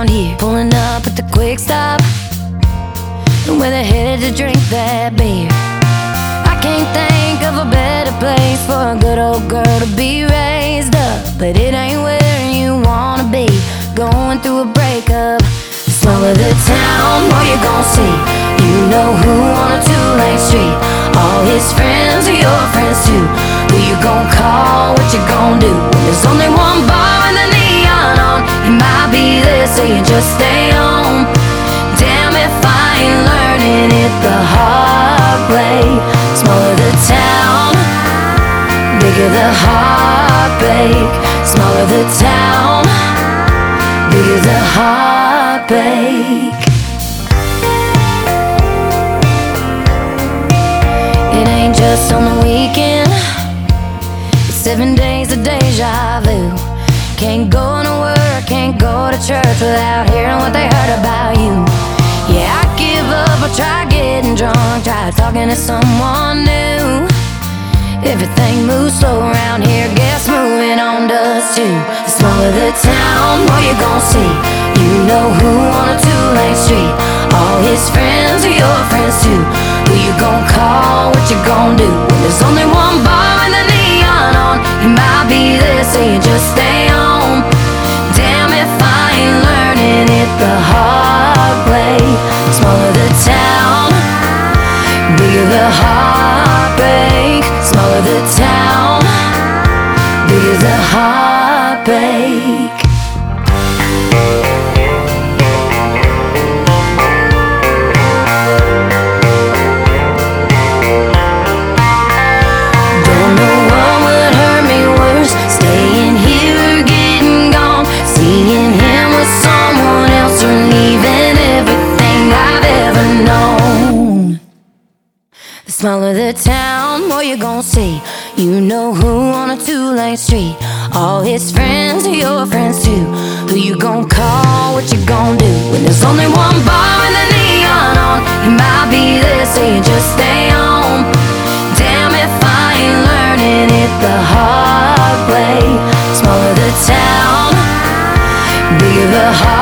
around here, pulling up at the quick stop, and where they're headed to drink that beer. I can't think of a better place for a good old girl to be raised up, but it ain't where you wanna be, going through a breakup. The smaller the town, more you gon' see. You know who on a two-lane street, all his friends are your friends too. Who you gon' call, what you gon' do, when there's only one bar with the neon on? He might be there, so you just stay home. Damn if I ain't learning it the hard way. Smaller the town, bigger the heartbreak. Smaller the town, bigger the heartbreak. It ain't just on the weekend, it's 7 days of deja vu. Can't go to work, can't go to church without hearing what they heard about you. Yeah, I give up, I try getting drunk, try talking to someone new. Everything moves slow around here, guess moving on does too. The smaller the town, more you gon' see. You know who on a two-lane street, all his friends are your friends too. Who you gon' call, what you gon' do, when there's only one bar with the neon on? He might be there, so you just stay home. Damn if I ain't learning it the hard way. Smaller the town, bigger the heartbreak. Smaller the town, bigger the heartbreak. Don't know what would hurt me worse, staying here or getting gone, seeing him with someone else, or leaving everything I've ever known. The smaller the town, more you gon' see. You know who on a two-lane street, all his friends are your friends too. Who you gon' call, what you gon' do, when there's only one bar with the neon on? He might be there, so you just stay home. Damn if I ain't learning it the hard way. Smaller the town, bigger the heart.